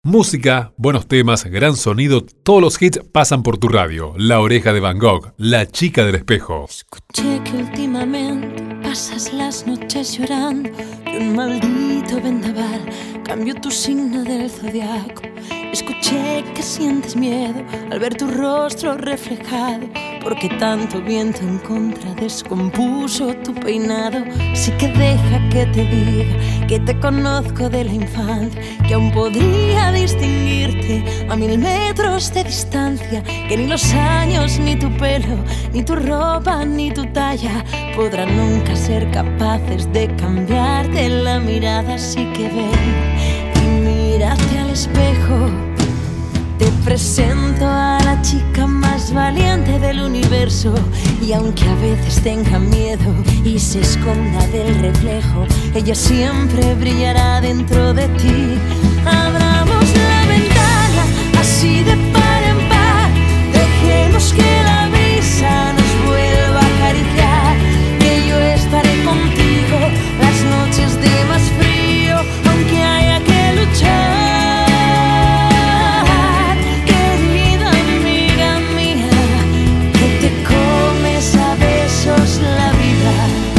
Música, buenos temas, gran sonido, todos los hits pasan por tu radio. La Oreja de Van Gogh, La Chica del Espejo. Escuché que últimamente pasas las noches llorando, que un maldito vendaval cambió tu signo del zodiaco. Escuché que sientes miedo al ver tu rostro reflejado, porque tanto viento en contra descompuso tu peinado. Así que deja que te diga que te conozco de la infancia, que aún podría distinguirte a 1000 metros de distancia, que ni los años, ni tu pelo, ni tu ropa, ni tu talla podrán nunca ser capaces de cambiarte la mirada. Así que ven y mírate al espejo. Te presento a la chica más valiente del universo, y aunque a veces tenga miedo y se esconda del reflejo, ella siempre brillará dentro de ti. Abramos la ventana así de par en par, dejemos que la brisa nos vuelva a acariciar, que yo estaré contigo las noches de más frío, aunque haya que luchar. La vida.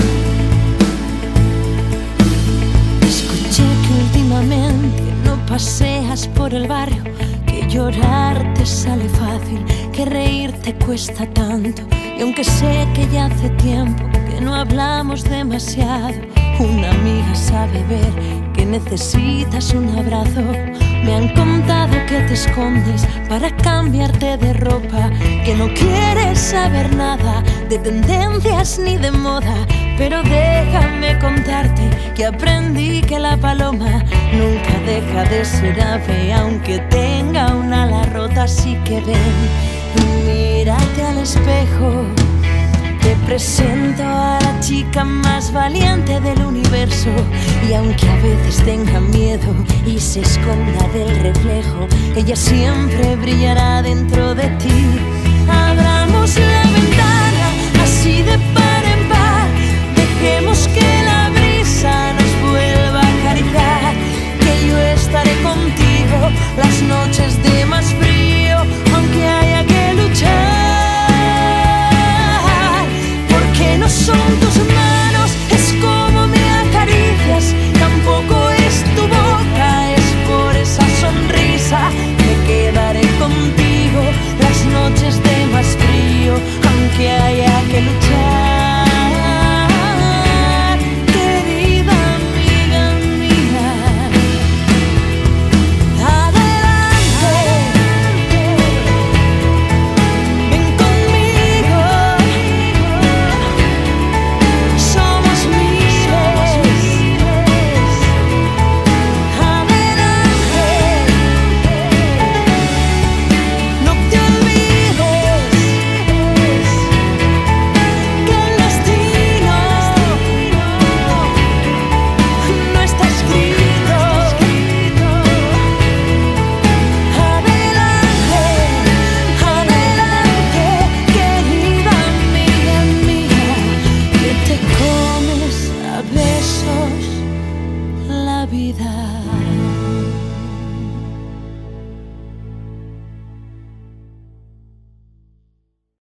Escuché que últimamente no paseas por el barrio, que llorar te sale fácil, que reír te cuesta tanto. Y aunque sé que ya hace tiempo que no hablamos demasiado, una amiga sabe ver que necesitas un abrazo. Me han contado que te escondes para cambiarte de ropa, que no quieres saber nada de tendencias ni de moda. Pero déjame contarte que aprendí que la paloma nunca deja de ser ave, aunque tenga una ala rota. Así que ven y mírate al espejo. Te presento a la chica más valiente del universo, y aunque a veces tenga miedo y se esconda del reflejo, ella siempre brillará dentro de ti. Abramos la ventana así de par en par, dejemos que la brisa nos vuelva a acariciar, que yo estaré contigo